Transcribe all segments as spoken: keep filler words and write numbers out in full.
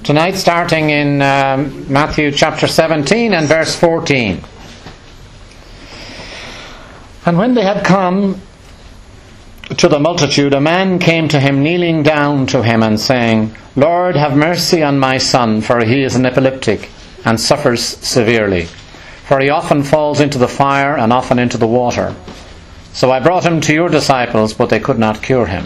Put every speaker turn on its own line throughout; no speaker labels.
Tonight, starting in um, Matthew chapter seventeen and verse fourteen. And when they had come to the multitude, a man came to him, kneeling down to him and saying, Lord, have mercy on my son, for he is an epileptic and suffers severely. For he often falls into the fire and often into the water. So I brought him to your disciples, but they could not cure him.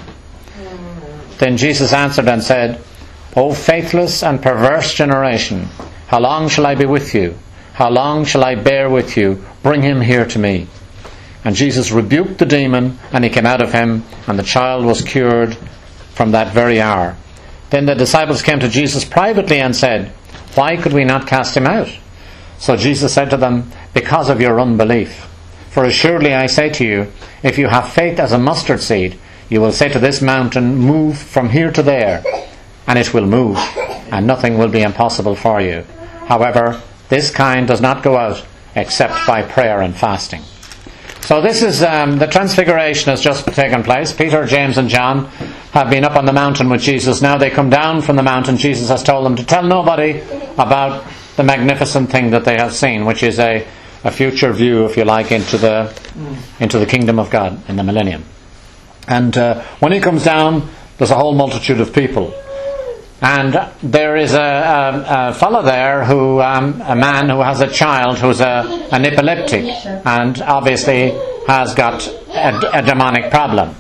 Then Jesus answered and said, O faithless and perverse generation, how long shall I be with you? How long shall I bear with you? Bring him here to me. And Jesus rebuked the demon, and he came out of him, and the child was cured from that very hour. Then the disciples came to Jesus privately and said, Why could we not cast him out? So Jesus said to them, Because of your unbelief. For assuredly I say to you, if you have faith as a mustard seed, you will say to this mountain, Move from here to there, and it will move, and nothing will be impossible for you. However, this kind does not go out except by prayer and fasting. So this is, um, the transfiguration has just taken place. Peter, James and John have been up on the mountain with Jesus. Now they come down from the mountain. Jesus has told them to tell nobody about the magnificent thing that they have seen, which is a, a future view, if you like, into the into the kingdom of God in the millennium. And uh, when he comes down, there's a whole multitude of people. And there is a, a, a fellow there, who um, a man who has a child who's a, an epileptic, and obviously has got a, a demonic problem.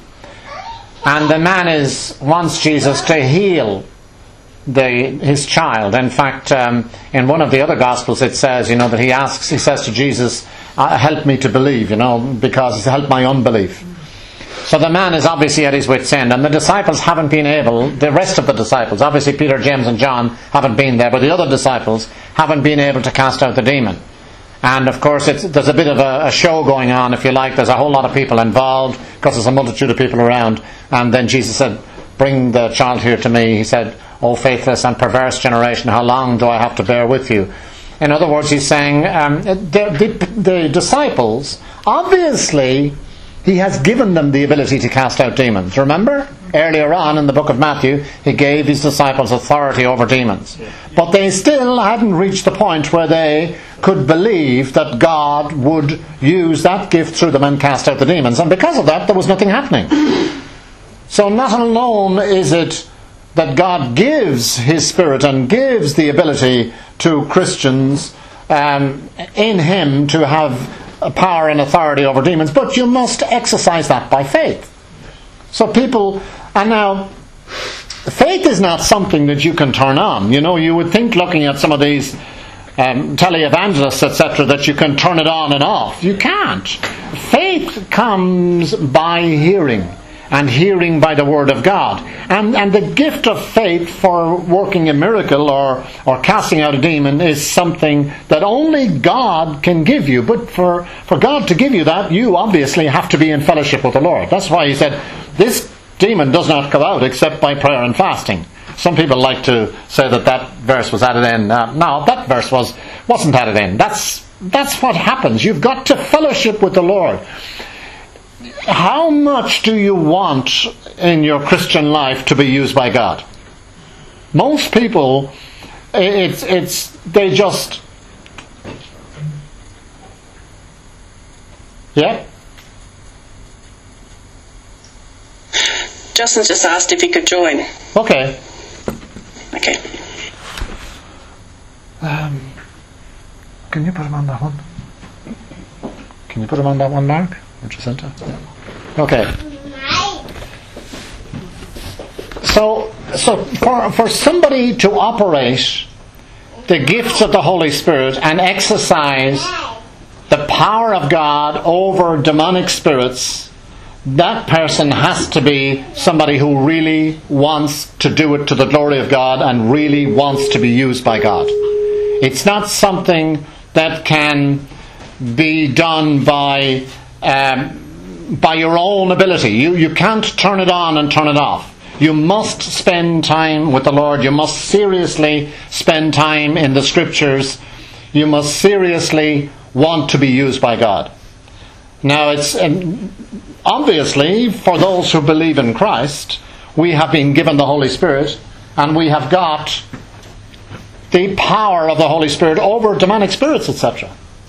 And the man is wants Jesus to heal the his child. In fact, um, in one of the other Gospels, it says, you know, that he asks, he says to Jesus, uh, "Help me to believe," you know, because help my unbelief. So the man is obviously at his wit's end, and the disciples haven't been able, the rest of the disciples, obviously Peter, James and John haven't been there, but the other disciples haven't been able to cast out the demon. And of course it's, there's a bit of a, a show going on, if you like. There's a whole lot of people involved, because there's a multitude of people around. And then Jesus said, Bring the child here to me. He said, O faithless and perverse generation, how long do I have to bear with you? In other words, he's saying, um, the, the, the disciples, obviously, he has given them the ability to cast out demons. Remember? Earlier on in the book of Matthew, he gave his disciples authority over demons. But they still hadn't reached the point where they could believe that God would use that gift through them and cast out the demons. And because of that, there was nothing happening. So not alone is it that God gives his Spirit and gives the ability to Christians um, in him to have power and authority over demons, but you must exercise that by faith. So people, and now, faith is not something that you can turn on. You know, you would think, looking at some of these um, televangelists, et cetera, that you can turn it on and off. You can't. Faith comes by hearing, and hearing by the Word of God. And and the gift of faith for working a miracle or, or casting out a demon is something that only God can give you. But for, for God to give you that, you obviously have to be in fellowship with the Lord. That's why he said, this demon does not go out except by prayer and fasting. Some people like to say that that verse was added in. Uh, no, that verse was, wasn't added in. That's, that's what happens. You've got to fellowship with the Lord. How much do you want in your Christian life to be used by God? Most people, it's it's they just yeah.
Justin just asked if he could join.
Okay.
Okay.
Um, can you put him on that one? Can you put him on that one, Mark? Jacinta? Okay. So, so for for somebody to operate the gifts of the Holy Spirit and exercise the power of God over demonic spirits, that person has to be somebody who really wants to do it to the glory of God and really wants to be used by God. It's not something that can be done by um, by your own ability. You you can't turn it on and turn it off. You must spend time with the Lord. You must seriously spend time in the Scriptures. You must seriously want to be used by God. Now, it's um, obviously for those who believe in Christ, we have been given the Holy Spirit, and we have got the power of the Holy Spirit over demonic spirits, et cetera.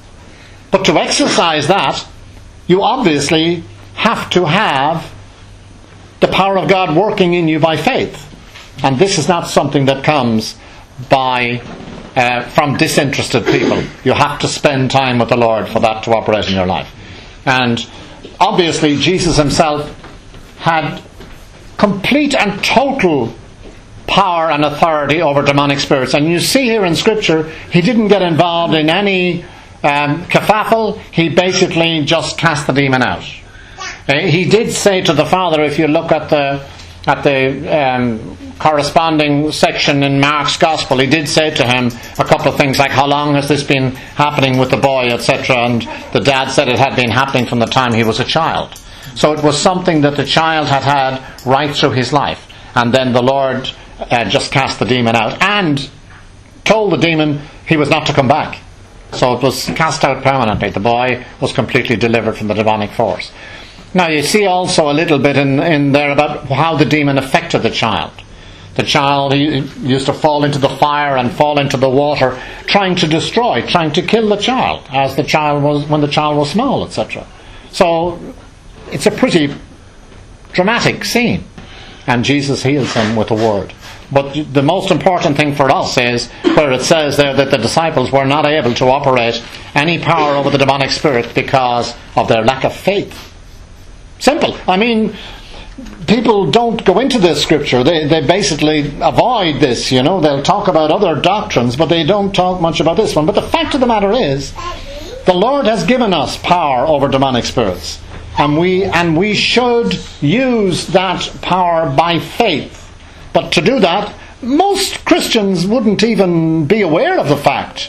But to exercise that, you obviously have to have the power of God working in you by faith. And this is not something that comes by uh, from disinterested people. You have to spend time with the Lord for that to operate in your life. And obviously Jesus himself had complete and total power and authority over demonic spirits. And you see here in Scripture, he didn't get involved in any um, kerfuffle. He basically just cast the demon out. Uh, he did say to the Father, if you look at the at the um, corresponding section in Mark's Gospel, he did say to him a couple of things like, how long has this been happening with the boy, et cetera. And the dad said it had been happening from the time he was a child. So it was something that the child had had right through his life. And then the Lord uh, just cast the demon out and told the demon he was not to come back. So it was cast out permanently. The boy was completely delivered from the demonic force. Now you see also a little bit in, in there about how the demon affected the child. The child he used to fall into the fire and fall into the water, trying to destroy, trying to kill the child, as the child was when the child was small, et cetera. So it's a pretty dramatic scene, and Jesus heals him with a word. But the most important thing for us is where it says there that the disciples were not able to operate any power over the demonic spirit because of their lack of faith. Simple. I mean, people don't go into this scripture. They they basically avoid this, you know. They'll talk about other doctrines, but they don't talk much about this one. But the fact of the matter is, the Lord has given us power over demonic spirits. And we and we should use that power by faith. But to do that, most Christians wouldn't even be aware of the fact.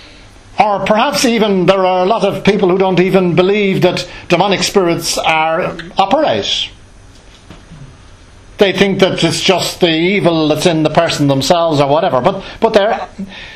Or perhaps even there are a lot of people who don't even believe that demonic spirits are operate. They think that it's just the evil that's in the person themselves or whatever. But but there,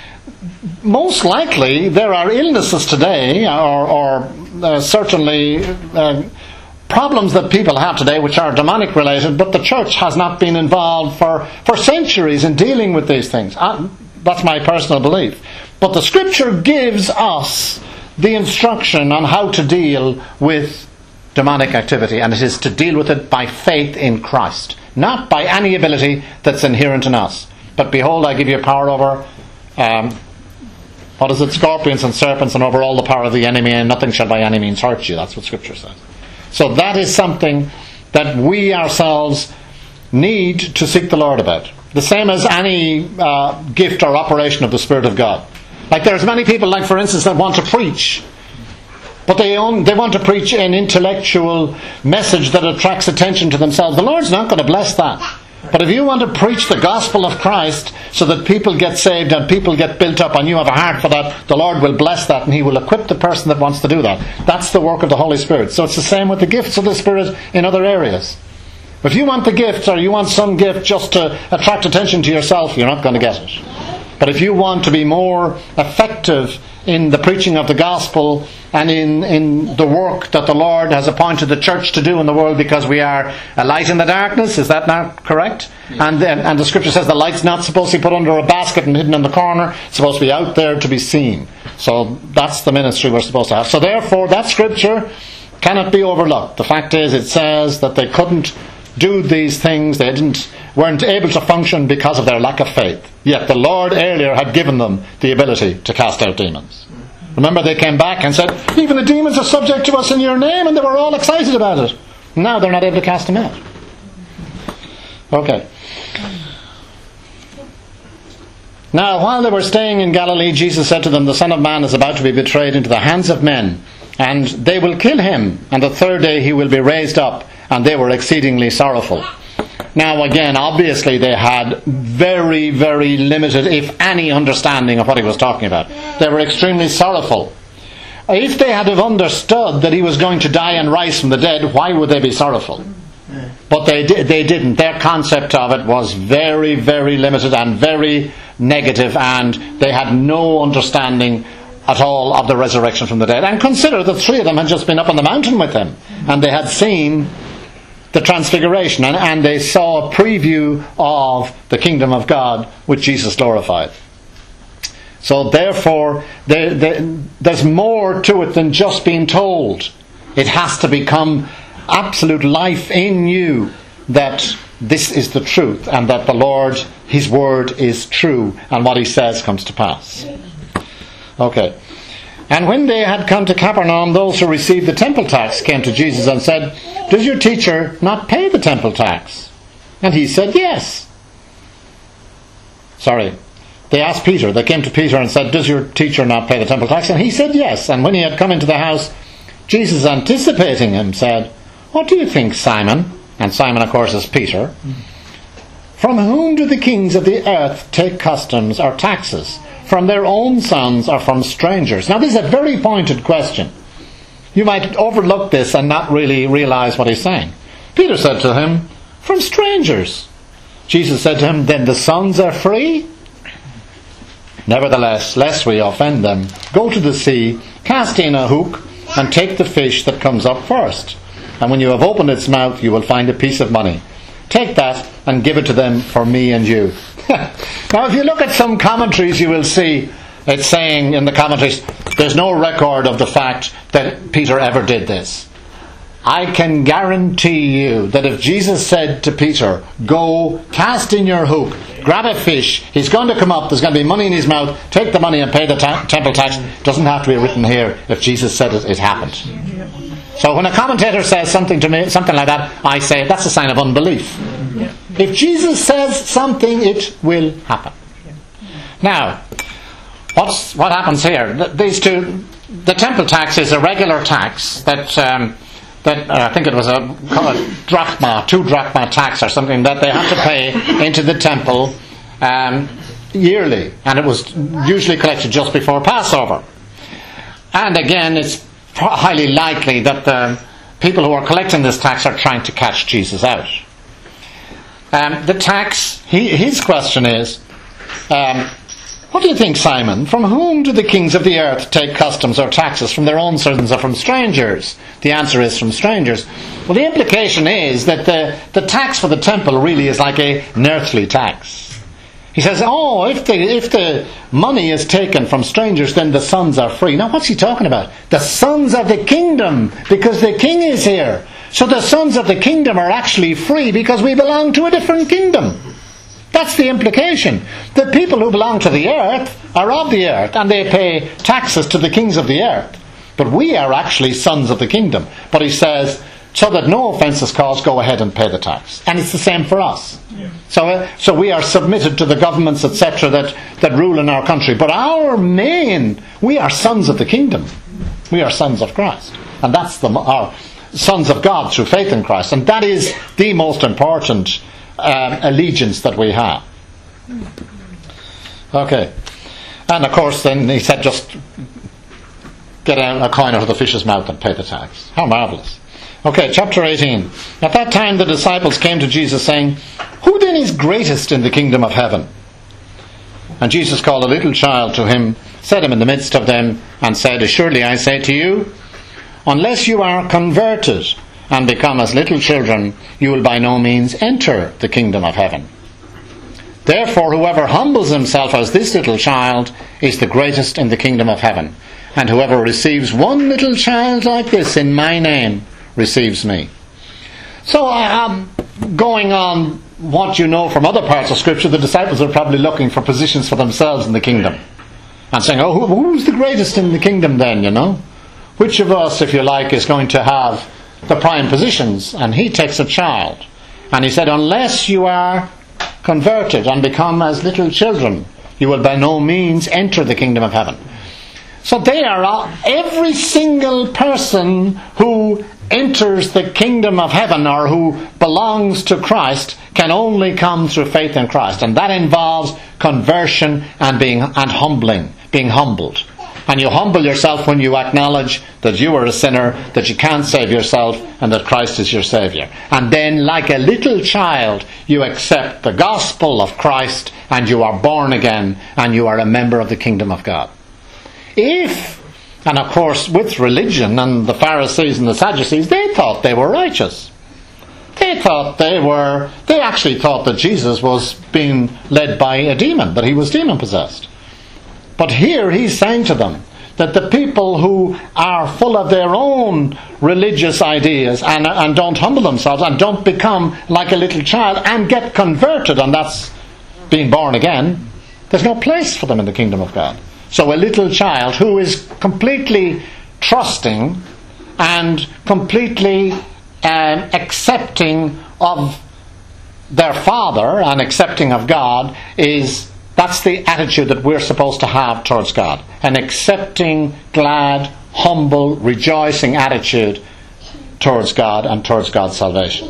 most likely there are illnesses today, or, or uh, certainly uh, problems that people have today which are demonic related, but the church has not been involved for, for centuries in dealing with these things. Uh, that's my personal belief. But the Scripture gives us the instruction on how to deal with demonic activity, and it is to deal with it by faith in Christ, not by any ability that's inherent in us. But behold, I give you power over, um, what is it, scorpions and serpents, and over all the power of the enemy, and nothing shall by any means hurt you. That's what Scripture says. So that is something that we ourselves need to seek the Lord about. The same as any uh, gift or operation of the Spirit of God. Like there's many people, like for instance, that want to preach, but they own, they want to preach an intellectual message that attracts attention to themselves. The Lord's not going to bless that. But if you want to preach the gospel of Christ so that people get saved and people get built up and you have a heart for that, the Lord will bless that and He will equip the person that wants to do that. That's the work of the Holy Spirit. So it's the same with the gifts of the Spirit in other areas. If you want the gift, or you want some gift just to attract attention to yourself, you're not going to get it. But if you want to be more effective in the preaching of the gospel and in, in the work that the Lord has appointed the church to do in the world, because we are a light in the darkness, is that not correct? Yeah. And, and and the Scripture says the light's not supposed to be put under a basket and hidden in the corner. It's supposed to be out there to be seen. So that's the ministry we're supposed to have. So therefore that Scripture cannot be overlooked. The fact is, it says that they couldn't do these things, they didn't weren't able to function because of their lack of faith. Yet the Lord earlier had given them the ability to cast out demons. Remember, they came back and said, even the demons are subject to us in your name, and they were all excited about it. Now they're not able to cast them out. Okay. Now, while they were staying in Galilee, Jesus said to them, the Son of Man is about to be betrayed into the hands of men, and they will kill him, and the third day he will be raised up. And they were exceedingly sorrowful. Now again, obviously they had very, very limited, if any, understanding of what he was talking about. They were extremely sorrowful. If they had have understood that he was going to die and rise from the dead, why would they be sorrowful? But they, di- they didn't. Their concept of it was very, very limited and very negative, and they had no understanding at all of the resurrection from the dead. And consider that three of them had just been up on the mountain with him, and they had seen the transfiguration, and, and they saw a preview of the kingdom of God which Jesus glorified. So therefore, there, there, there's more to it than just being told. It has to become absolute life in you that this is the truth, and that the Lord, His word is true, and what He says comes to pass. Okay. And when they had come to Capernaum, those who received the temple tax came to Jesus and said, "Does your teacher not pay the temple tax?" And He said, "Yes." Sorry. They asked Peter, they came to Peter and said, "Does your teacher not pay the temple tax?" And he said, "Yes." And when he had come into the house, Jesus, anticipating him, said, "What do you think, Simon?" And Simon, of course, is Peter. "From whom do the kings of the earth take customs or taxes? From their own sons or from strangers?" Now this is a very pointed question. You might overlook this and not really realize what he's saying. Peter said to him, "From strangers." Jesus said to him, "Then the sons are free? Nevertheless, lest we offend them, go to the sea, cast in a hook, and take the fish that comes up first. And when you have opened its mouth, you will find a piece of money. Take that and give it to them for me and you." Now if you look at some commentaries, you will see it's saying in the commentaries, there's no record of the fact that Peter ever did this. I can guarantee you that if Jesus said to Peter, "Go, cast in your hook, grab a fish, he's going to come up, there's going to be money in his mouth, take the money and pay the ta- temple tax," it doesn't have to be written here. If Jesus said it, it happened. So when a commentator says something to me, something like that, I say that's a sign of unbelief. If Jesus says something, it will happen. Now, what's what happens here? These two, the temple tax is a regular tax that um, that uh, I think it was a, a drachma, two drachma tax or something that they had to pay into the temple um, yearly, and it was usually collected just before Passover. And again, it's highly likely that the people who are collecting this tax are trying to catch Jesus out. Um, the tax, he, his question is, um, what do you think, Simon? From whom do the kings of the earth take customs or taxes? From their own sons or from strangers? The answer is from strangers. Well, the implication is that the, the tax for the temple really is like a, an earthly tax. He says, oh, if the, if the money is taken from strangers, then the sons are free. Now, what's he talking about? The sons of the kingdom, because the king is here. So the sons of the kingdom are actually free because we belong to a different kingdom. That's the implication. The people who belong to the earth are of the earth, and they pay taxes to the kings of the earth. But we are actually sons of the kingdom. But he says, so that no offence is caused, go ahead and pay the tax. And it's the same for us. Yeah. So, uh, so we are submitted to the governments, et cetera, that, that rule in our country. But our main, we are sons of the kingdom. We are sons of Christ. And that's the our sons of God through faith in Christ. And that is the most important um, allegiance that we have. Okay. And of course, then he said, just get a, a coin out of the fish's mouth and pay the tax. How marvellous. Okay, chapter eighteen. At that time the disciples came to Jesus saying, who then is greatest in the kingdom of heaven? And Jesus called a little child to him, set him in the midst of them, and said, assuredly I say to you, unless you are converted and become as little children, you will by no means enter the kingdom of heaven. Therefore whoever humbles himself as this little child is the greatest in the kingdom of heaven. And whoever receives one little child like this in my name receives me. So um, going on what you know from other parts of Scripture, the disciples are probably looking for positions for themselves in the kingdom. And saying, oh, who, who's the greatest in the kingdom then, you know? Which of us, if you like, is going to have the prime positions? And he takes a child. And he said, unless you are converted and become as little children, you will by no means enter the kingdom of heaven. So they are, every single person who enters the kingdom of heaven or who belongs to Christ can only come through faith in Christ. And that involves conversion and being and humbling, being humbled. And you humble yourself when you acknowledge that you are a sinner, that you can't save yourself, and that Christ is your Saviour. And then, like a little child, you accept the gospel of Christ, and you are born again, and you are a member of the kingdom of God. If, and of course with religion and the Pharisees and the Sadducees, they thought they were righteous. They thought they were, they actually thought that Jesus was being led by a demon, that he was demon possessed. But here he's saying to them that the people who are full of their own religious ideas and, and don't humble themselves and don't become like a little child and get converted, and that's being born again, there's no place for them in the kingdom of God. So a little child who is completely trusting and completely um, accepting of their Father and accepting of God, is that's the attitude that we're supposed to have towards God. An accepting, glad, humble, rejoicing attitude towards God and towards God's salvation.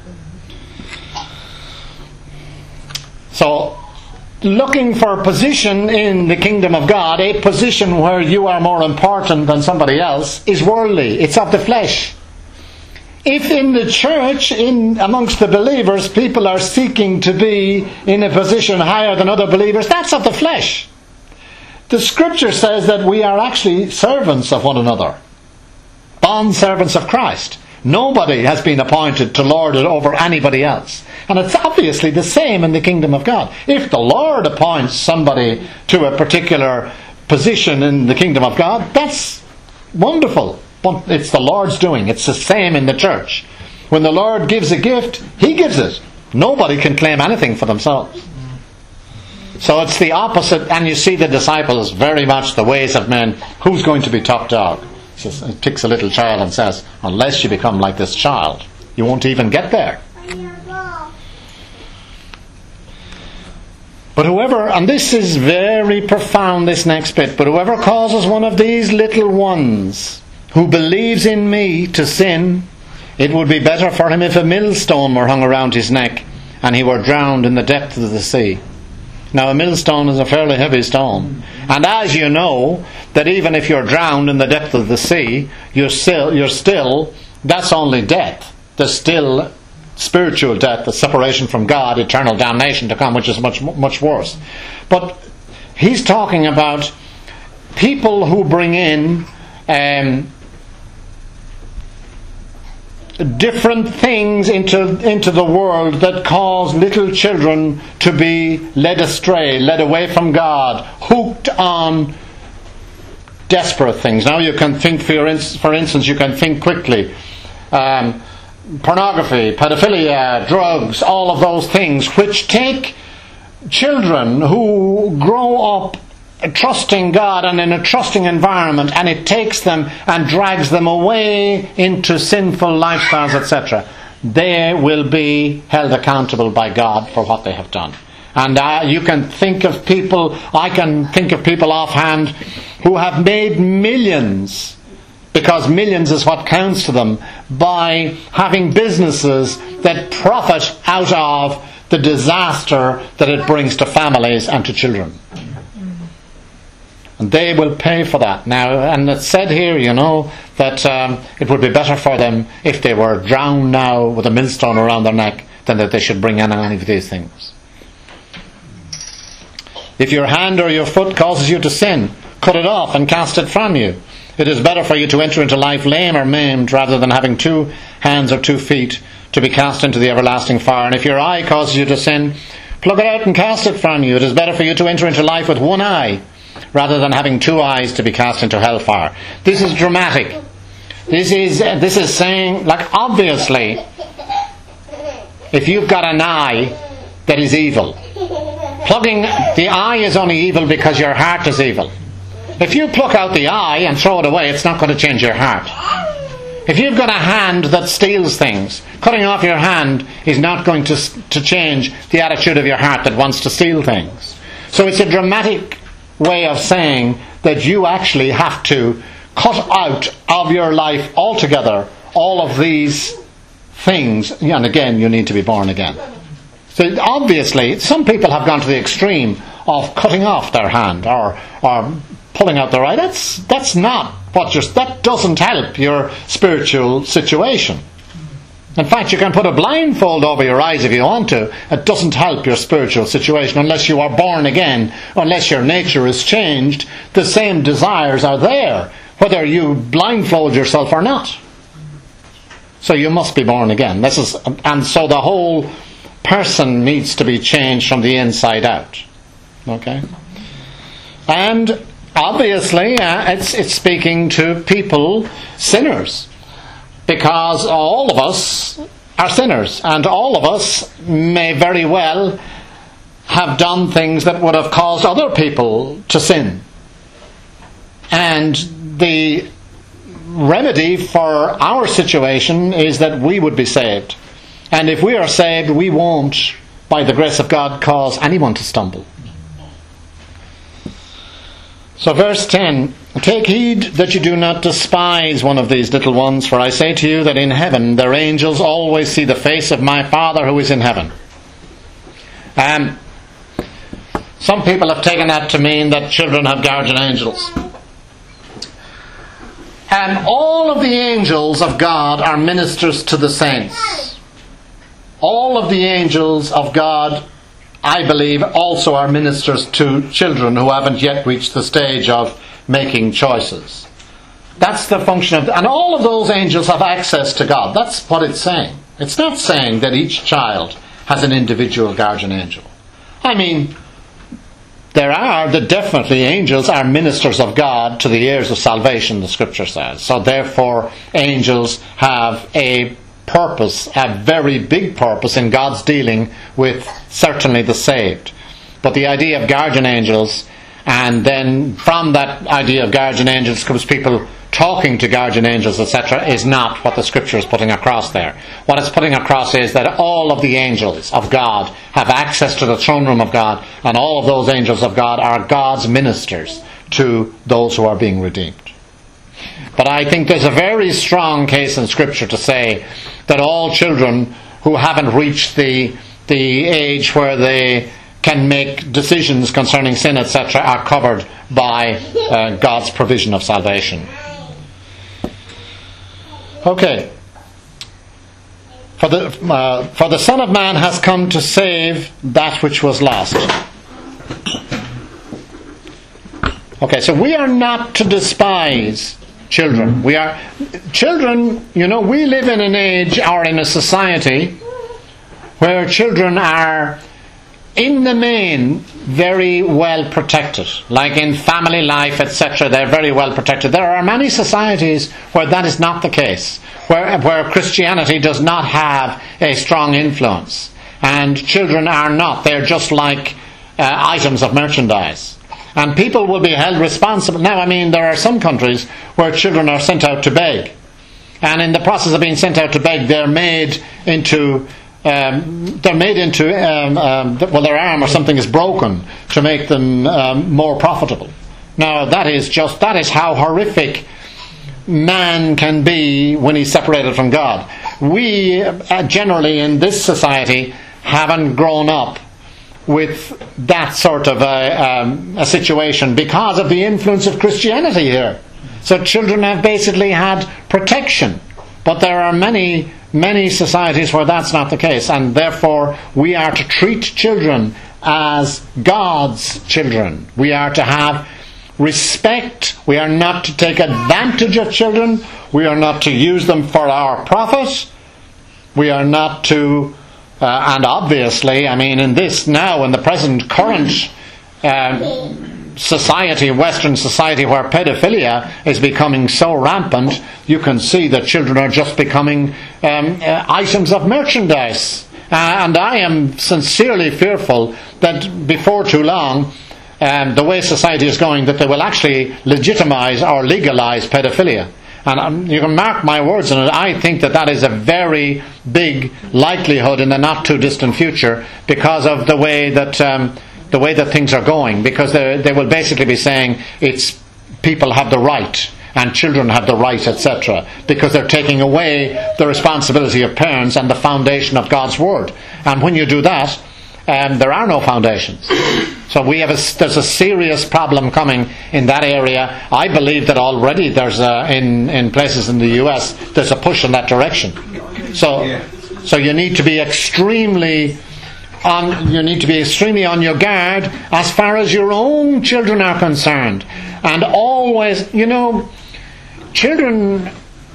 So, looking for a position in the kingdom of God, a position where you are more important than somebody else, is worldly. It's of the flesh. If in the church, in amongst the believers, people are seeking to be in a position higher than other believers, that's of the flesh. The scripture says that we are actually servants of one another, bond servants of Christ. Nobody has been appointed to lord it over anybody else. And it's obviously the same in the kingdom of God. If the Lord appoints somebody to a particular position in the kingdom of God, that's wonderful. But it's the Lord's doing. It's the same in the church. When the Lord gives a gift, He gives it. Nobody can claim anything for themselves. So it's the opposite, and you see the disciples very much the ways of men. Who's going to be top dog? He picks a little child and says, unless you become like this child, you won't even get there. But whoever, and this is very profound, this next bit, but whoever causes one of these little ones who believes in me to sin, it would be better for him if a millstone were hung around his neck and he were drowned in the depth of the sea. Now a millstone is a fairly heavy stone. And as you know, that even if you're drowned in the depth of the sea, you're still, you're still that's only death. There's still spiritual death, the separation from God, eternal damnation to come, which is much much worse. But he's talking about people who bring in um, different things into into the world that cause little children to be led astray, led away from God, hooked on desperate things. Now you can think, for, your, for instance, you can think quickly. Um, pornography, pedophilia, drugs, all of those things which take children who grow up trusting God and in a trusting environment, and it takes them and drags them away into sinful lifestyles, et cetera. They will be held accountable by God for what they have done. And uh, you can think of people, I can think of people offhand who have made millions, because millions is what counts to them, by having businesses that profit out of the disaster that it brings to families and to children. And they will pay for that. Now, and it's said here, you know, that um, it would be better for them if they were drowned now with a millstone around their neck than that they should bring in any of these things. If your hand or your foot causes you to sin, cut it off and cast it from you. It is better for you to enter into life lame or maimed rather than having two hands or two feet to be cast into the everlasting fire. And if your eye causes you to sin, pluck it out and cast it from you. It is better for you to enter into life with one eye rather than having two eyes to be cast into hellfire. This is dramatic. This is this is saying, like, obviously, if you've got an eye that is evil, plugging the eye is only evil because your heart is evil. If you pluck out the eye and throw it away, it's not going to change your heart. If you've got a hand that steals things, cutting off your hand is not going to to change the attitude of your heart that wants to steal things. So it's a dramatic way of saying that you actually have to cut out of your life altogether all of these things, and again you need to be born again. So obviously some people have gone to the extreme of cutting off their hand or or pulling out their eye. That's that's not what you're, that doesn't help your spiritual situation. In fact, you can put a blindfold over your eyes if you want to. It doesn't help your spiritual situation unless you are born again, unless your nature is changed. The same desires are there, whether you blindfold yourself or not. So you must be born again. This is, and so the whole person needs to be changed from the inside out. Okay? And obviously, uh, it's, it's speaking to people, sinners, because all of us are sinners, and all of us may very well have done things that would have caused other people to sin. And the remedy for our situation is that we would be saved. And if we are saved, we won't, by the grace of God, cause anyone to stumble. So verse ten, take heed that you do not despise one of these little ones, for I say to you that in heaven their angels always see the face of my Father who is in heaven. Um, some people have taken that to mean that children have guardian angels. And all of the angels of God are ministers to the saints. All of the angels of God, I believe, also are ministers to children who haven't yet reached the stage of making choices. That's the function of... And all of those angels have access to God. That's what it's saying. It's not saying that each child has an individual guardian angel. I mean, there are, the definitely angels are ministers of God to the heirs of salvation, the Scripture says. So therefore, angels have a purpose, a very big purpose in God's dealing with certainly the saved. But the idea of guardian angels, and then from that idea of guardian angels comes people talking to guardian angels, et cetera, is not what the Scripture is putting across there. What it's putting across is that all of the angels of God have access to the throne room of God, and all of those angels of God are God's ministers to those who are being redeemed. But I think there's a very strong case in Scripture to say that all children who haven't reached the the age where they can make decisions concerning sin, et cetera, are covered by uh, God's provision of salvation. Okay. For the uh, for the Son of Man has come to save that which was lost. Okay, so we are not to despise children. We are children, you know, we live in an age or in a society where children are in the main very well protected. Like in family life, et cetera, they're very well protected. There are many societies where that is not the case, where where Christianity does not have a strong influence, and children are not. They're just like uh, items of merchandise. And people will be held responsible. Now, I mean, there are some countries where children are sent out to beg. And in the process of being sent out to beg, they're made into, um, they're made into, um, um, well, their arm or something is broken to make them um, more profitable. Now, that is just, that is how horrific man can be when he's separated from God. We, uh, generally in this society, haven't grown up with that sort of a, um, a situation because of the influence of Christianity here. So children have basically had protection. But there are many, many societies where that's not the case, and therefore we are to treat children as God's children. We are to have respect. We are not to take advantage of children. We are not to use them for our profit. We are not to... Uh, and obviously, I mean, in this now, in the present current uh, society, Western society, where pedophilia is becoming so rampant, you can see that children are just becoming um, uh, items of merchandise. Uh, and I am sincerely fearful that before too long, um, the way society is going, that they will actually legitimize or legalize pedophilia. And um, you can mark my words on it, I think that that is a very big likelihood in the not too distant future because of the way that um, the way that things are going. Because they they will basically be saying it's people have the right and children have the right, et cetera. Because they're taking away the responsibility of parents and the foundation of God's Word. And when you do that, um, there are no foundations. So we have a, there's a serious problem coming in that area. I believe that already there's a, in in places in the U S there's a push in that direction. So so you need to be extremely on you need to be extremely on your guard as far as your own children are concerned. And always, you know, children,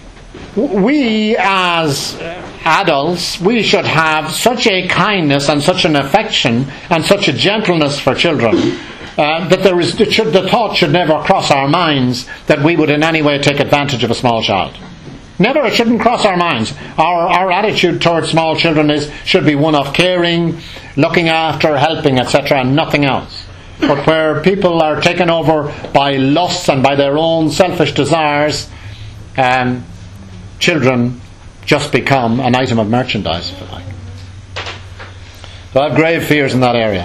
we as adults, we should have such a kindness and such an affection and such a gentleness for children uh, that there is, it should, the thought should never cross our minds that we would in any way take advantage of a small child. Never, it shouldn't cross our minds. Our, our attitude towards small children is should be one of caring, looking after, helping, et cetera, and nothing else. But where people are taken over by lusts and by their own selfish desires, um, children just become an item of merchandise, if you like. So I have grave fears in that area.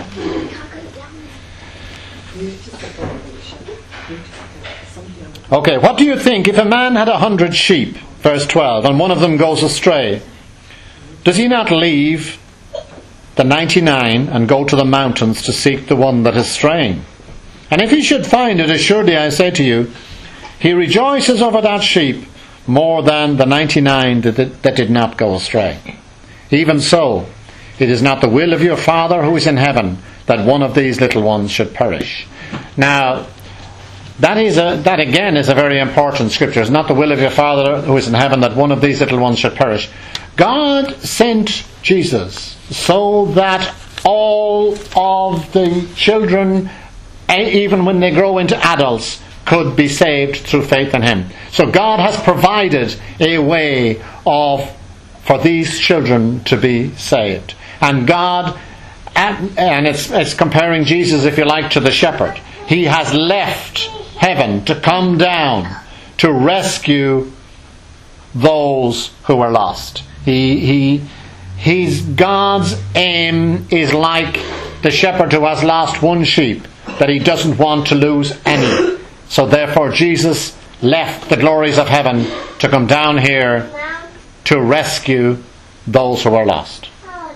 Okay, what do you think if a man had a hundred sheep, verse twelve, and one of them goes astray? Does he not leave the ninety-nine and go to the mountains to seek the one that is straying? And if he should find it, assuredly I say to you, he rejoices over that sheep more than the ninety-nine that, that did not go astray. Even so, it is not the will of your Father who is in heaven that one of these little ones should perish. Now, that is a, that again is a very important scripture. It's not the will of your Father who is in heaven that one of these little ones should perish. God sent Jesus so that all of the children, even when they grow into adults, could be saved through faith in Him. So God has provided a way of for these children to be saved. And God, and it's, it's comparing Jesus, if you like, to the shepherd. He has left heaven to come down to rescue those who are lost. He, he, he's, God's aim is like the shepherd who has lost one sheep, that he doesn't want to lose any. So therefore Jesus left the glories of heaven to come down here to rescue those who are lost.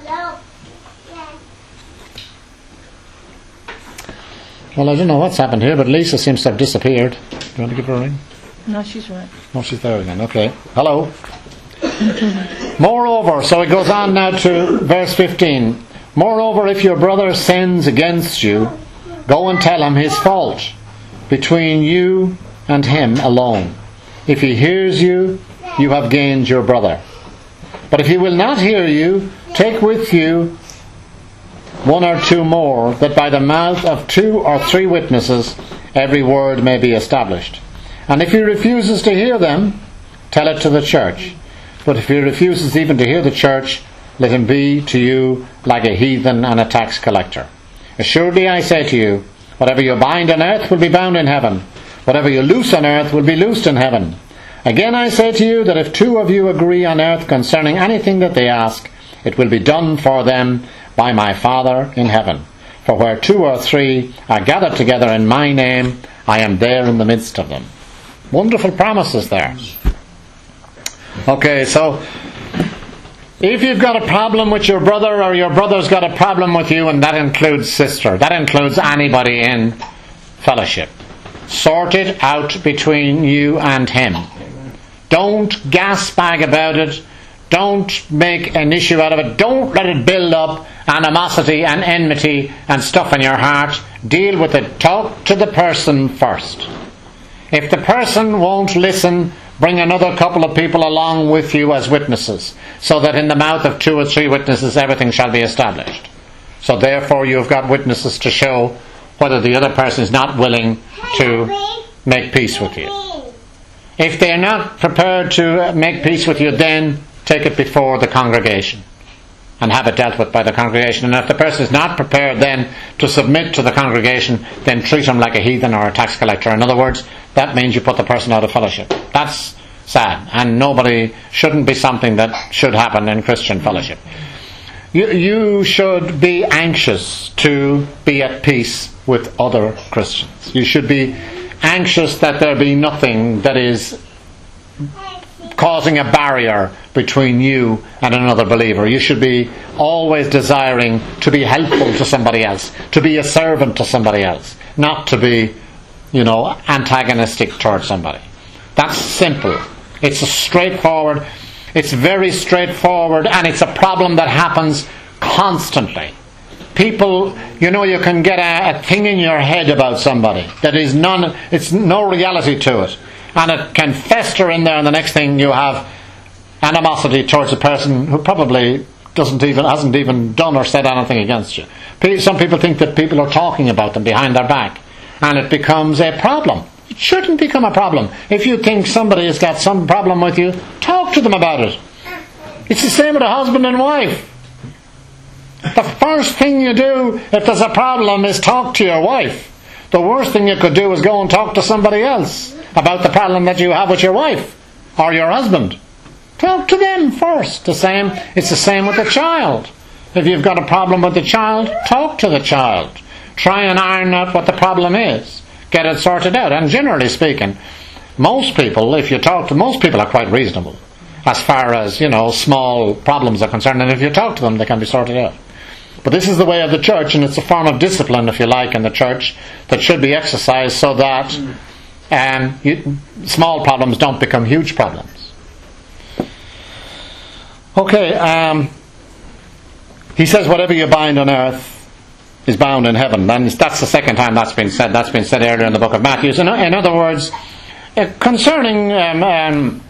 Well, I don't know what's happened here, but Lisa seems to have disappeared. Do you want to give her a ring?
No, she's right.
Oh, she's there again. Okay. Hello. Moreover, so it goes on now to verse fifteen. Moreover, if your brother sins against you, go and tell him his fault between you and him alone. If he hears you, you have gained your brother. But if he will not hear you, take with you one or two more, that by the mouth of two or three witnesses every word may be established. And if he refuses to hear them, tell it to the church. But if he refuses even to hear the church, let him be to you like a heathen and a tax collector. Assuredly I say to you, whatever you bind on earth will be bound in heaven. Whatever you loose on earth will be loosed in heaven. Again I say to you that if two of you agree on earth concerning anything that they ask, it will be done for them by my Father in heaven. For where two or three are gathered together in my name, I am there in the midst of them. Wonderful promises there. Okay, so if you've got a problem with your brother, or your brother's got a problem with you, and that includes sister, that includes anybody in fellowship, sort it out between you and him. Don't gasbag about it. Don't make an issue out of it. Don't let it build up animosity and enmity and stuff in your heart. Deal with it. Talk to the person first. If the person won't listen, bring another couple of people along with you as witnesses, so that in the mouth of two or three witnesses everything shall be established. So therefore you've got witnesses to show whether the other person is not willing to make peace with you. If they're not prepared to make peace with you, then take it before the congregation and have it dealt with by the congregation. And if the person is not prepared then to submit to the congregation, then treat him like a heathen or a tax collector. In other words, that means you put the person out of fellowship. That's sad, and nobody shouldn't be something that should happen in Christian fellowship. You, you should be anxious to be at peace with other Christians. You should be anxious that there be nothing that is causing a barrier between you and another believer. You should be always desiring to be helpful to somebody else, to be a servant to somebody else, not to be, you know, antagonistic towards somebody. That's simple. It's a straightforward, it's very straightforward, and it's a problem that happens constantly. People, you know, you can get a, a thing in your head about somebody that is none, it's no reality to it. And it can fester in there, and the next thing you have animosity towards a person who probably doesn't even hasn't even done or said anything against you. Some people think that people are talking about them behind their back, and it becomes a problem. It shouldn't become a problem. If you think somebody has got some problem with you, talk to them about it. It's the same with a husband and wife. The first thing you do if there's a problem is talk to your wife. The worst thing you could do is go and talk to somebody else about the problem that you have with your wife or your husband. Talk to them first. The same. It's the same with the child. If you've got a problem with the child, talk to the child. Try and iron out what the problem is. Get it sorted out. And generally speaking, most people, if you talk to most people, are quite reasonable as far as, you know, small problems are concerned. And if you talk to them, they can be sorted out. But this is the way of the church, and it's a form of discipline, if you like, in the church that should be exercised so that um, you, small problems don't become huge problems. Okay, um, he says whatever you bind on earth is bound in heaven. And that's the second time that's been said. That's been said earlier in the book of Matthew. So in other words, uh, concerning... Um, um,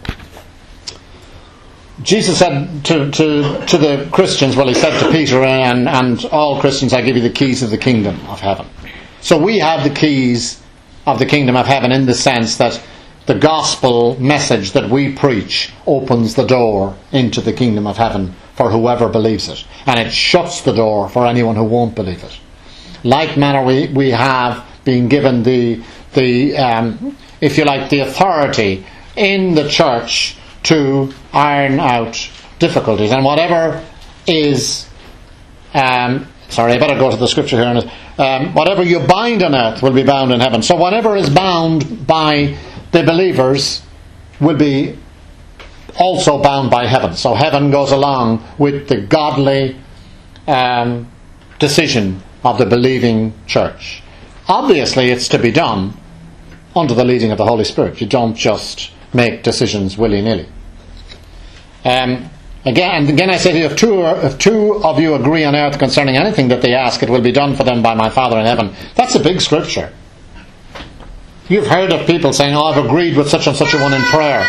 Jesus said to, to, to the Christians, well, he said to Peter and, and all Christians, I give you the keys of the kingdom of heaven. So we have the keys of the kingdom of heaven in the sense that the gospel message that we preach opens the door into the kingdom of heaven for whoever believes it. And it shuts the door for anyone who won't believe it. Like manner, we, we have been given the, the um, if you like, the authority in the church to iron out difficulties. And whatever is... Um, sorry, I better go to the scripture here. Um, whatever you bind on earth will be bound in heaven. So whatever is bound by the believers will be also bound by heaven. So heaven goes along with the godly um, decision of the believing church. Obviously, it's to be done under the leading of the Holy Spirit. You don't just make decisions willy-nilly. Um, again, and again I say to you, if two, if two of you agree on earth concerning anything that they ask, it will be done for them by my Father in heaven. That's a big scripture. You've heard of people saying, oh, I've agreed with such and such a one in prayer.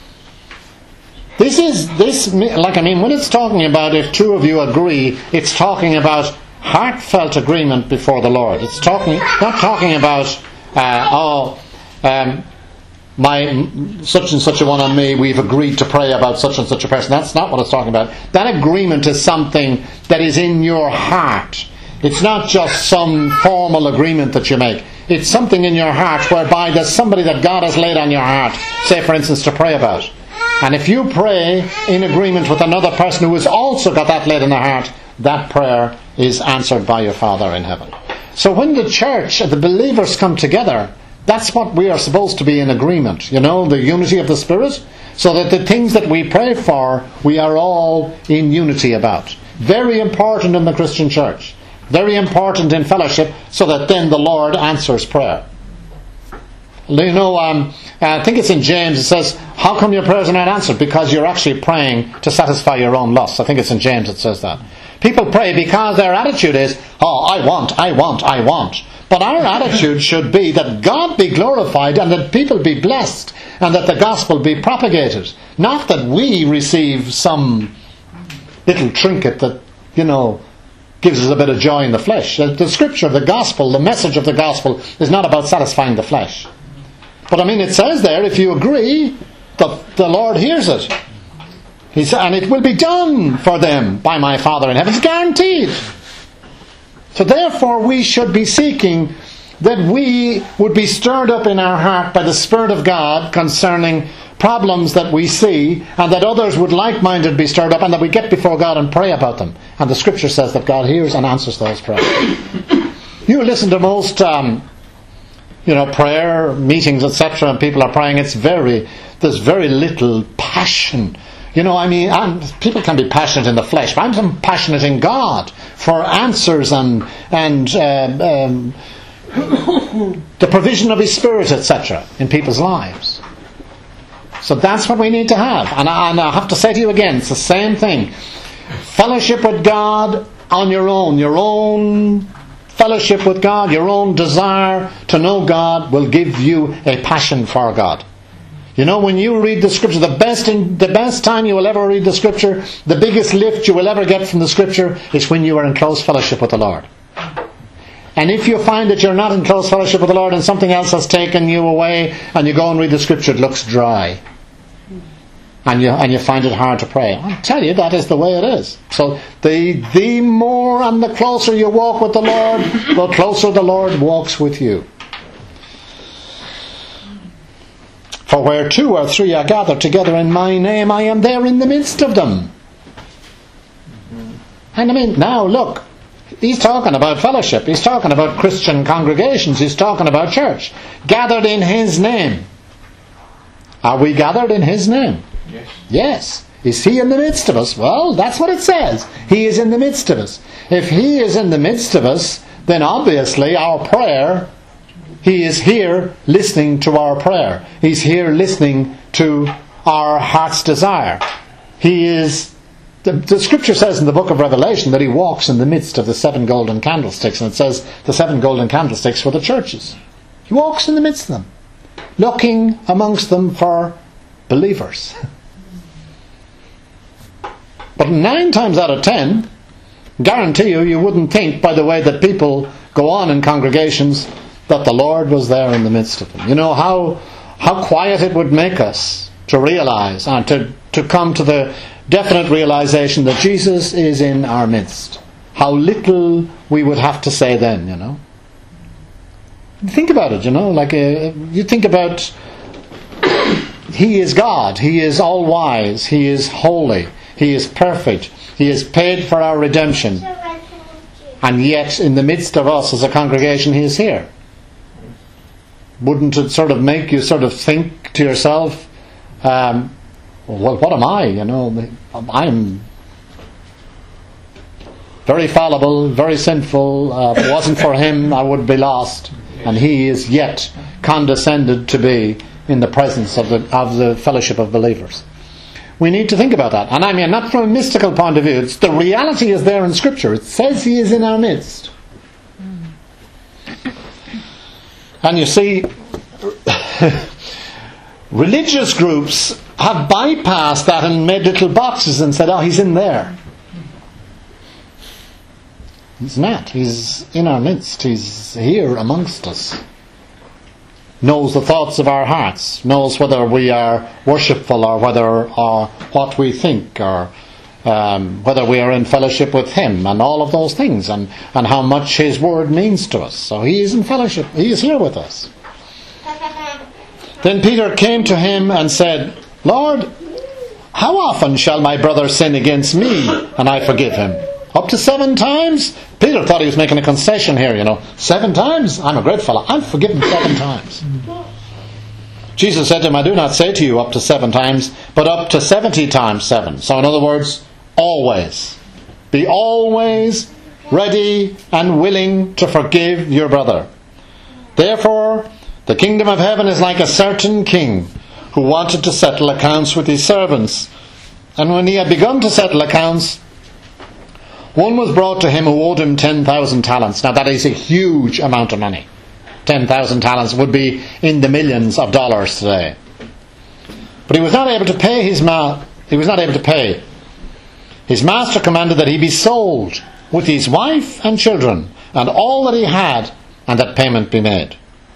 This is, this, like I mean, when it's talking about if two of you agree, it's talking about heartfelt agreement before the Lord. It's talking, not talking about, uh, oh, um, my such and such a one on me, we've agreed to pray about such and such a person. That's not what it's talking about. That agreement is something that is in your heart. It's not just some formal agreement that you make. It's something in your heart whereby there's somebody that God has laid on your heart, say for instance, to pray about. And if you pray in agreement with another person who has also got that laid in their heart, that prayer is answered by your Father in heaven. So when the church, the believers come together, that's what we are supposed to be in agreement. You know, the unity of the Spirit. So that the things that we pray for, we are all in unity about. Very important in the Christian church. Very important in fellowship, so that then the Lord answers prayer. You know, um, I think it's in James, it says, how come your prayers are not answered? Because you're actually praying to satisfy your own lusts. I think it's in James it says that. People pray because their attitude is, oh, I want, I want, I want. But our attitude should be that God be glorified and that people be blessed and that the gospel be propagated. Not that we receive some little trinket that, you know, gives us a bit of joy in the flesh. The scripture, the gospel, the message of the gospel is not about satisfying the flesh. But I mean, it says there, if you agree, the, the Lord hears it. He said, and it will be done for them by my Father in heaven. It's guaranteed. So therefore we should be seeking that we would be stirred up in our heart by the Spirit of God concerning problems that we see, and that others would like-minded be stirred up, and that we get before God and pray about them. And the scripture says that God hears and answers those prayers. You listen to most um, you know, prayer meetings, et cetera, and people are praying, it's very, there's very little passion. You know, I mean, I'm, people can be passionate in the flesh, but I'm passionate in God for answers and and uh, um, the provision of His Spirit, et cetera, in people's lives. So that's what we need to have. And I, and I have to say to you again, it's the same thing. Fellowship with God on your own, your own fellowship with God, your own desire to know God will give you a passion for God. You know, when you read the scripture, the best in, the best time you will ever read the scripture, the biggest lift you will ever get from the scripture is when you are in close fellowship with the Lord. And if you find that you're not in close fellowship with the Lord and something else has taken you away and you go and read the Scripture, it looks dry. And you and you find it hard to pray. I tell you, that is the way it is. So the the more and the closer you walk with the Lord, the closer the Lord walks with you. For where two or three are gathered together in my name, I am there in the midst of them. And I mean, now look, he's talking about fellowship. He's talking about Christian congregations. He's talking about church. Gathered in His name. Are we gathered in His name?
Yes.
Yes. Is He in the midst of us? Well, that's what it says. He is in the midst of us. If He is in the midst of us, then obviously our prayer, He is here listening to our prayer. He's here listening to our heart's desire. He is, the, the Scripture says in the book of Revelation that He walks in the midst of the seven golden candlesticks, and it says the seven golden candlesticks were the churches. He walks in the midst of them, looking amongst them for believers. But nine times out of ten, guarantee you, you wouldn't think by the way that people go on in congregations that the Lord was there in the midst of them. You know how how quiet it would make us to realize and to, to come to the definite realization that Jesus is in our midst. How little we would have to say then, you know. Think about it, you know, like uh, you think about He is God, He is all-wise, He is holy, He is perfect, He has paid for our redemption, and yet in the midst of us as a congregation He is here. Wouldn't it sort of make you sort of think to yourself, um, well, what am I, you know, I'm very fallible, very sinful, uh, if it wasn't for Him I would be lost. And He is yet condescended to be in the presence of the of the fellowship of believers. We need to think about that. And I mean, not from a mystical point of view. It's the reality is there in Scripture. It says He is in our midst. And you see, religious groups have bypassed that and made little boxes and said, oh, He's in there. He's not. He's in our midst. He's here amongst us. Knows the thoughts of our hearts. Knows whether we are worshipful or whether or what we think, or um, whether we are in fellowship with Him, and all of those things, and, and how much His word means to us. So He is in fellowship. He is here with us. Then Peter came to Him and said, Lord, how often shall my brother sin against me and I forgive him? Up to seven times? Peter thought he was making a concession here, you know. Seven times? I'm a great fellow. I'm forgiven seven times. Jesus said to him, I do not say to you up to seven times, but up to seventy times seven. So in other words, always. Be always ready and willing to forgive your brother. Therefore, the kingdom of heaven is like a certain king who wanted to settle accounts with his servants. And when he had begun to settle accounts, one was brought to him who owed him ten thousand talents. Now that is a huge amount of money. ten thousand talents would be in the millions of dollars today. But he was not able to pay his ma- he was not able to pay. His master commanded that he be sold with his wife and children and all that he had, and that payment be made.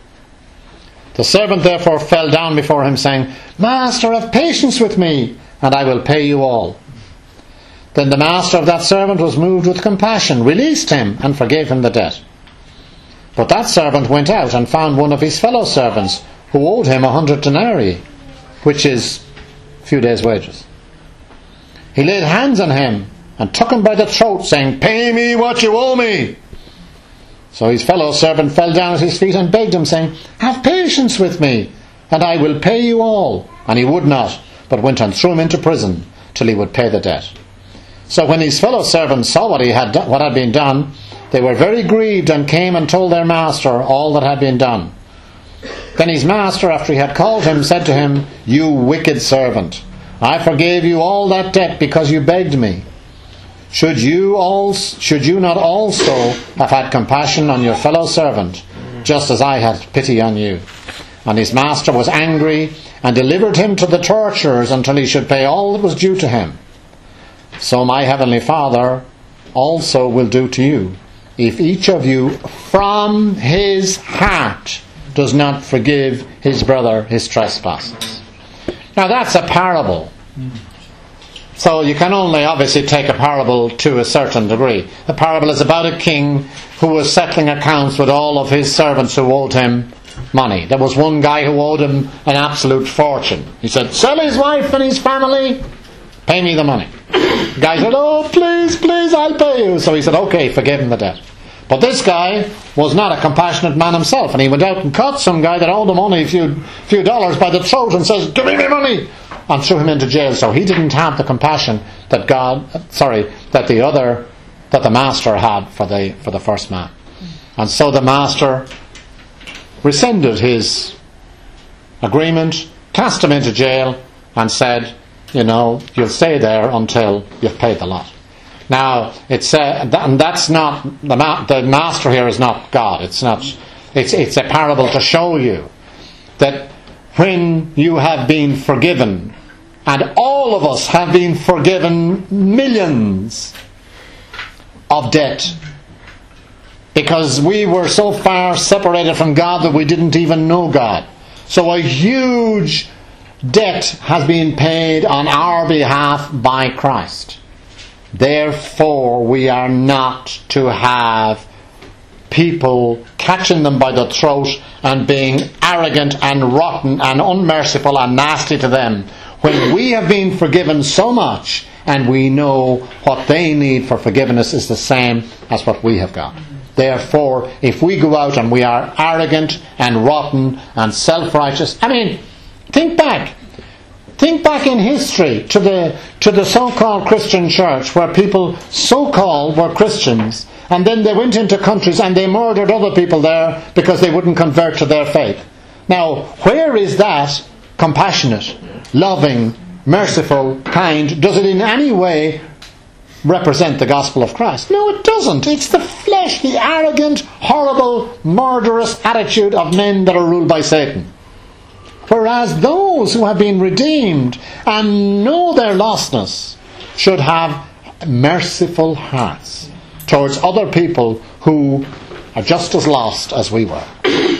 The servant therefore fell down before him, saying, Master, have patience with me, and I will pay you all. Then the master of that servant was moved with compassion, released him, and forgave him the debt. But that servant went out and found one of his fellow servants who owed him a hundred denarii, which is a few days' wages. He laid hands on him and took him by the throat, saying, Pay me what you owe me. So his fellow servant fell down at his feet and begged him, saying, Have patience with me, and I will pay you all. And he would not, but went and threw him into prison till he would pay the debt. So when his fellow servants saw what he had do- what had been done, they were very grieved, and came and told their master all that had been done. Then his master, after he had called him, said to him, You wicked servant, I forgave you all that debt because you begged me. Should you also, should you not also have had compassion on your fellow servant, just as I had pity on you? And his master was angry, and delivered him to the torturers until he should pay all that was due to him. So my heavenly Father also will do to you, if each of you from his heart does not forgive his brother his trespasses. Now that's a parable. So you can only obviously take a parable to a certain degree. The parable is about a king who was settling accounts with all of his servants who owed him money. There was one guy who owed him an absolute fortune. He said, sell his wife and his family, pay me the money. The guy said, oh, please, please, I'll pay you. So he said, okay, forgive him the debt. But this guy was not a compassionate man himself, and he went out and caught some guy that owed him only a few, few dollars by the throat and says, give me my money, and threw him into jail. So he didn't have the compassion that God, sorry, that the other, that the master had for the for the first man. And so the master rescinded his agreement, cast him into jail, and said, you know, you'll stay there until you've paid the lot. Now, it's uh, that, and that's not the, ma- the master here is not God. It's not. It's it's a parable to show you that when you have been forgiven, and all of us have been forgiven millions of debt, because we were so far separated from God that we didn't even know God. So a huge debt has been paid on our behalf by Christ. Therefore, we are not to have people catching them by the throat and being arrogant and rotten and unmerciful and nasty to them, when we have been forgiven so much and we know what they need for forgiveness is the same as what we have got. Therefore, if we go out and we are arrogant and rotten and self-righteous, I mean, think back. Think back in history to the to the so-called Christian church, where people so-called were Christians, and then they went into countries and they murdered other people there because they wouldn't convert to their faith. Now, where is that compassionate, loving, merciful, kind? Does it in any way represent the gospel of Christ? No, it doesn't. It's the flesh, the arrogant, horrible, murderous attitude of men that are ruled by Satan. Whereas those who have been redeemed and know their lostness should have merciful hearts towards other people who are just as lost as we were.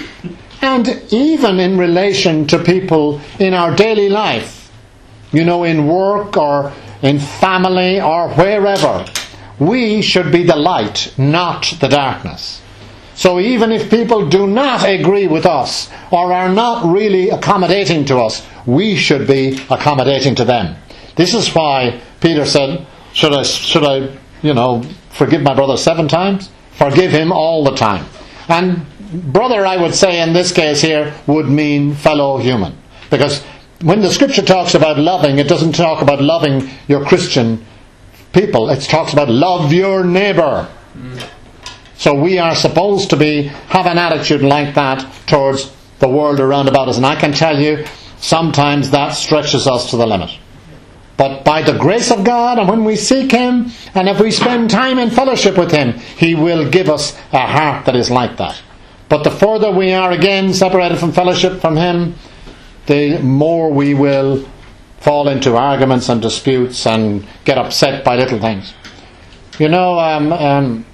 And even in relation to people in our daily life, you know, in work or in family or wherever, we should be the light, not the darkness. So even if people do not agree with us or are not really accommodating to us, we should be accommodating to them. This is why Peter said, should I, should I, you know, forgive my brother seven times? Forgive him all the time. And brother, I would say in this case here, would mean fellow human. Because when the scripture talks about loving, it doesn't talk about loving your Christian people. It talks about love your neighbour. Mm. So we are supposed to be have an attitude like that towards the world around about us. And I can tell you, sometimes that stretches us to the limit. But by the grace of God, and when we seek Him, and if we spend time in fellowship with Him, He will give us a heart that is like that. But the further we are again separated from fellowship from Him, the more we will fall into arguments and disputes and get upset by little things. You know, um... um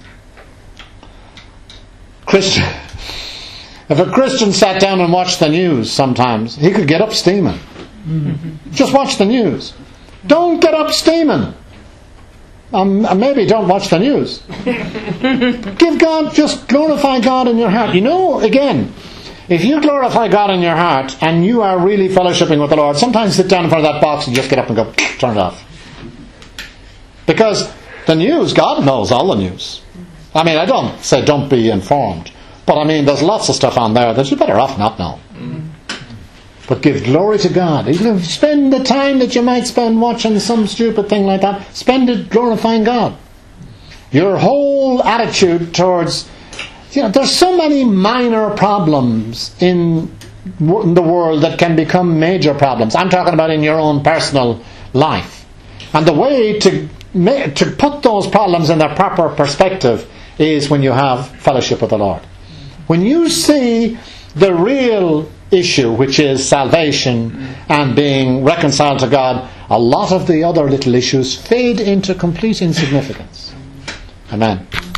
Christian, if a Christian sat down and watched the news sometimes, he could get up steaming. Mm-hmm. Just watch the news. Don't get up steaming. Um, maybe don't watch the news. Give God, just glorify God in your heart. You know, again, if you glorify God in your heart and you are really fellowshipping with the Lord, sometimes sit down in front of that box and just get up and go, turn it off. Because the news, God knows all the news. I mean, I don't say don't be informed, but I mean, there's lots of stuff on there that you're better off not know. Mm. But give glory to God. Even spend the time that you might spend watching some stupid thing like that, spend it glorifying God. Your whole attitude towards, you know, there's so many minor problems in the world that can become major problems. I'm talking about in your own personal life. And the way to to put those problems in their proper perspective is when you have fellowship with the Lord. When you see the real issue, which is salvation and being reconciled to God, a lot of the other little issues fade into complete insignificance. Amen.